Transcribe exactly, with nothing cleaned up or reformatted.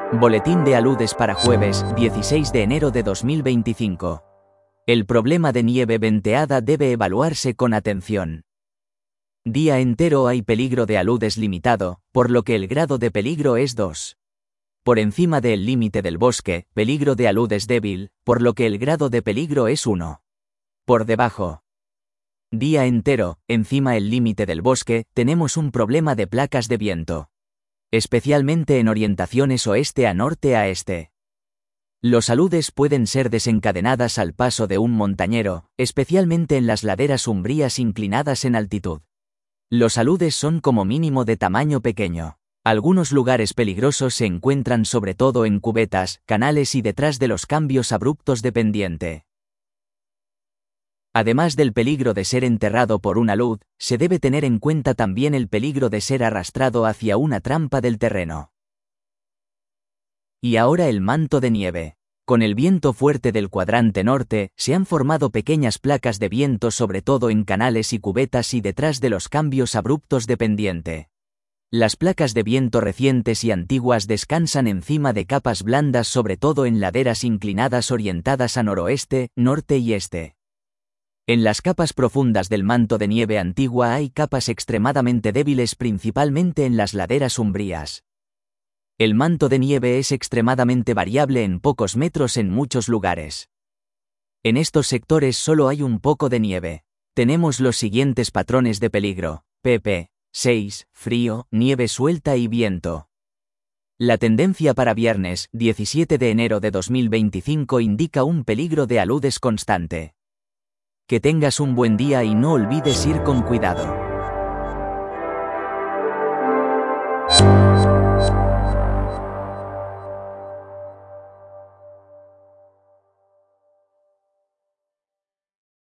Boletín de aludes para jueves, dieciséis de enero de dos mil veinticinco. El problema de nieve venteada debe evaluarse con atención. Día entero hay peligro de aludes limitado, por lo que el grado de peligro es dos. Por encima del límite del bosque, peligro de aludes débil, por lo que el grado de peligro es uno. Por debajo. Día entero, encima el límite del bosque, tenemos un problema de placas de viento. Especialmente en orientaciones oeste a norte a este. Los aludes pueden ser desencadenadas al paso de un montañero, especialmente en las laderas umbrías inclinadas en altitud. Los aludes son como mínimo de tamaño pequeño. Algunos lugares peligrosos se encuentran sobre todo en cubetas, canales y detrás de los cambios abruptos de pendiente. Además del peligro de ser enterrado por un alud, se debe tener en cuenta también el peligro de ser arrastrado hacia una trampa del terreno. Y ahora el manto de nieve. Con el viento fuerte del cuadrante norte, se han formado pequeñas placas de viento sobre todo en canales y cubetas y detrás de los cambios abruptos de pendiente. Las placas de viento recientes y antiguas descansan encima de capas blandas sobre todo en laderas inclinadas orientadas a noroeste, norte y este. En las capas profundas del manto de nieve antigua hay capas extremadamente débiles principalmente en las laderas umbrías. El manto de nieve es extremadamente variable en pocos metros en muchos lugares. En estos sectores solo hay un poco de nieve. Tenemos los siguientes patrones de peligro: P P seis, frío, nieve suelta y viento. La tendencia para viernes, diecisiete de enero de dos mil veinticinco indica un peligro de aludes constante. Que tengas un buen día y no olvides ir con cuidado.